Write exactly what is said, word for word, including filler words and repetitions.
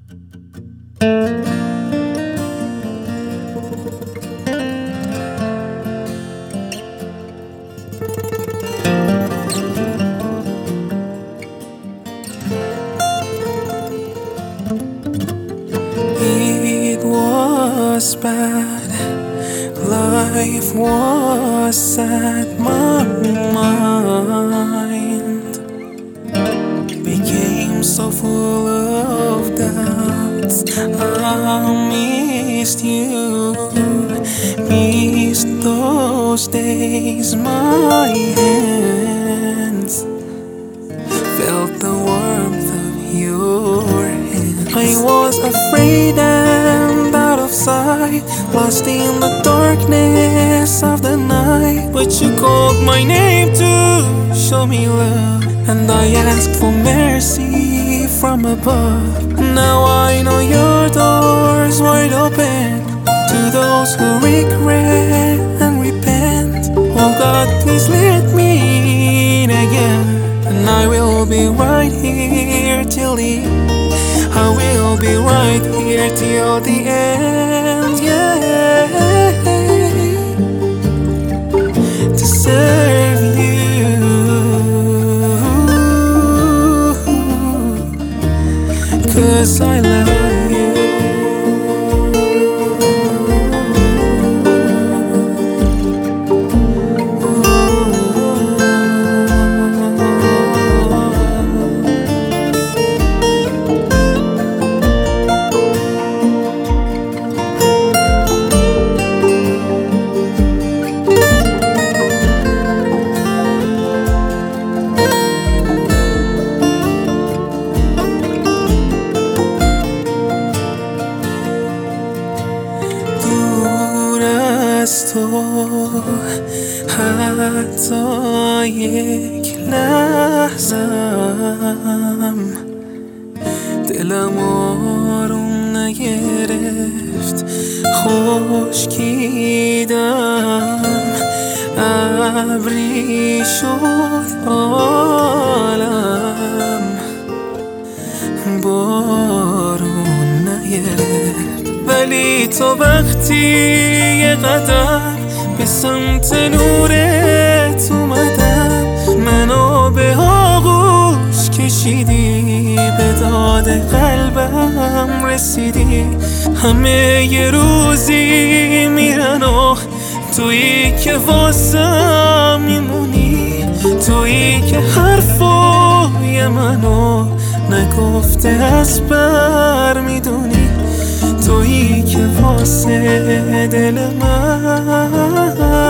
It was bad, life was sad, my mind became so full of doubts. I missed you, missed those days. My hands felt the warmth of your hand. I was afraid and out of sight, lost in the darkness of the night. But you called my name to show me love, and I asked for mercy from above. Now I know your door's wide open to those who regret and repent. Oh God, please let me in again, and I will be right here till the end. I will be right here till the end, yeah, to serve you, 'cause I love you. تو حتی یک لحظم دلم آروم نگرفت، خشکیدم، ابری شد عالم، بارون نگرفت. ولی تو وقتی یه قدم به سمت نورت اومدم، منو به آغوش کشیدی، به داد قلبم رسیدی. همه یه روزی میرن و تویی که واسم میمونی، تویی که حرفای منو نگفته از بر میدونی، تویی که واسه دل من